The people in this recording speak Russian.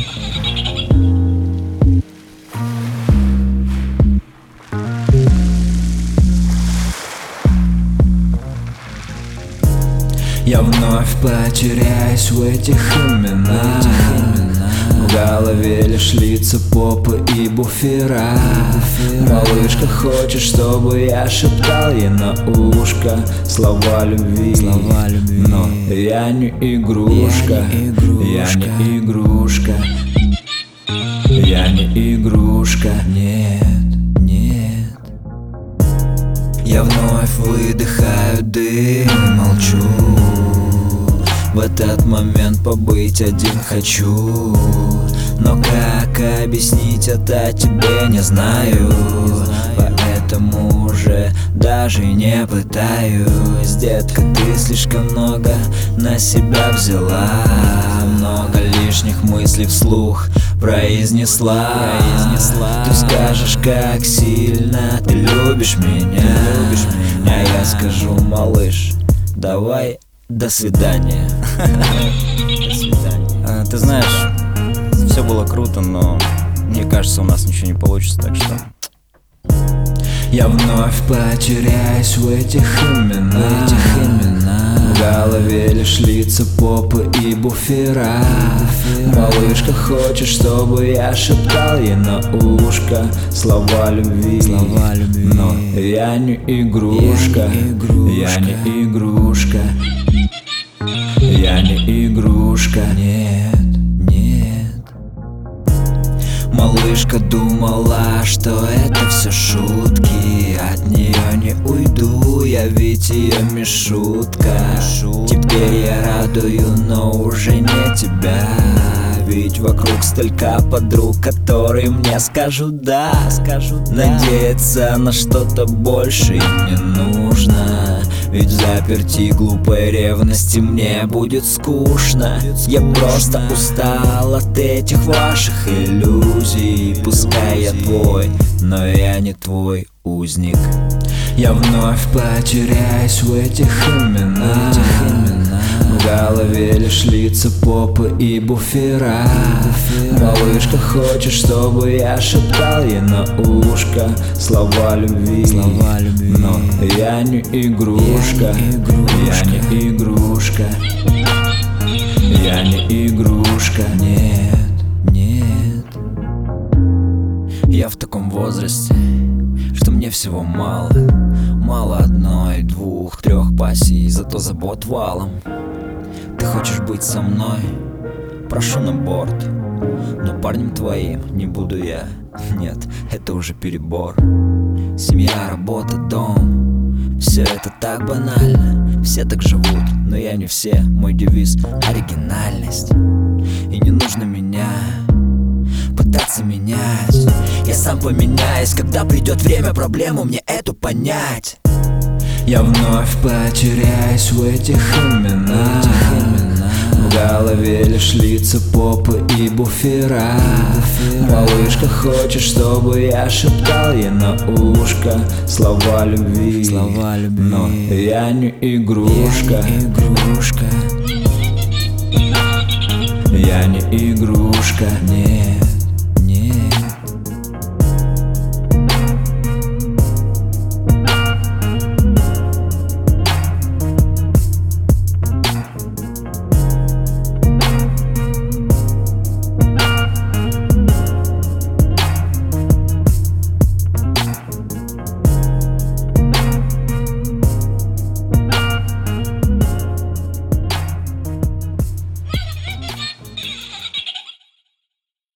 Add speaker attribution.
Speaker 1: Я вновь потеряюсь в этих именах. В голове лишь лица, попы и буфера. Малышка хочет, чтобы я шептал ей на ушко слова любви. Но я не игрушка, я не игрушка, я не игрушка, нет, нет. Я вновь выдыхаю дым, молчу. В этот момент побыть один хочу. Но как объяснить это тебе не знаю. Поэтому уже даже не пытаюсь. Детка, ты слишком много на себя взяла. Много лишних мыслей вслух произнесла. Ты скажешь, как сильно ты любишь меня. А я скажу, малыш, давай до свидания. До свидания.
Speaker 2: Ты знаешь, все было круто, но мне кажется, у нас ничего не получится, так что...
Speaker 1: Я вновь потеряюсь в этих именах. В голове лишь лица, попы и буфера. Малышка хочет, чтобы я шептал ей на ушко слова любви. Но я не игрушка, я не игрушка, я не игрушка, нет, нет. Малышка думала, что это все шутки. От нее не уйду, я ведь ее мишутка. Теперь я радую, но уже не тебя. Ведь вокруг столько подруг, которые мне скажут да. Надеяться на что-то больше им не нужно. Ведь в заперти глупой ревности мне будет скучно. Я просто устал от этих ваших иллюзий. Пускай я твой, но я не твой узник. Я вновь потеряюсь в этих именах. В голове лишь лица, попы и буфера. Малышка хочет, чтобы я шептал ей на ушко слова любви. Но я не игрушка, я не игрушка, я не игрушка, нет, нет. Я в таком возрасте, что мне всего мало. Мало одной, двух, трех пассий, зато забот валом. Ты хочешь быть со мной? Прошу на борт. Но парнем твоим не буду я. Нет, это уже перебор. Семья, работа, дом. Все это так банально. Все так живут, но я не все. Мой девиз — оригинальность. И не нужно меня пытаться менять. Я сам поменяюсь, когда придет время проблему мне эту понять. Я вновь потеряюсь в этих именах. В голове лишь лица, попы и буфера. Малышка хочет, чтобы я шептал ей на ушко слова любви. Но я не игрушка, я не игрушка, нет.